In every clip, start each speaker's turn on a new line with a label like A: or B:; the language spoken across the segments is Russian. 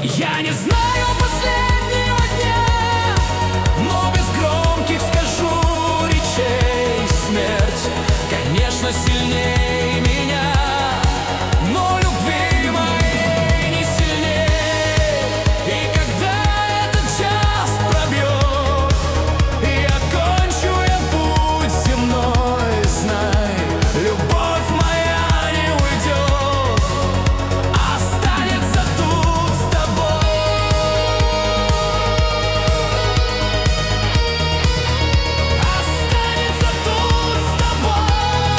A: Я не знаю последнего дня, но без громких скажу речей. Смерть, конечно, сильнее меня, но любви моей не сильнее. И когда этот час пробьет, я кончу я путь земной, знай, любовь моя не уйдет, останется тут с тобой. Останется тут с тобой.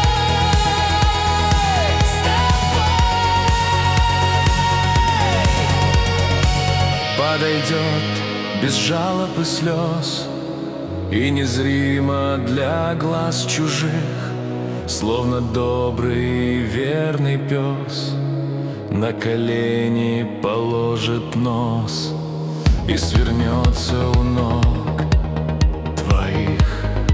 A: Подойдет без жалоб и слез, и незримо для глаз чужих, словно добрый и верный пес, на колени положит нос и свернется у ног твоих,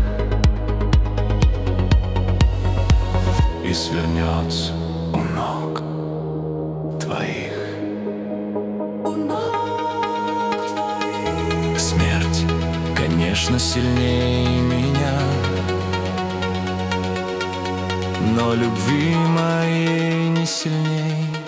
A: и свернется у ног твоих. Смерть, конечно, сильнее меня, но любви моей не сильней.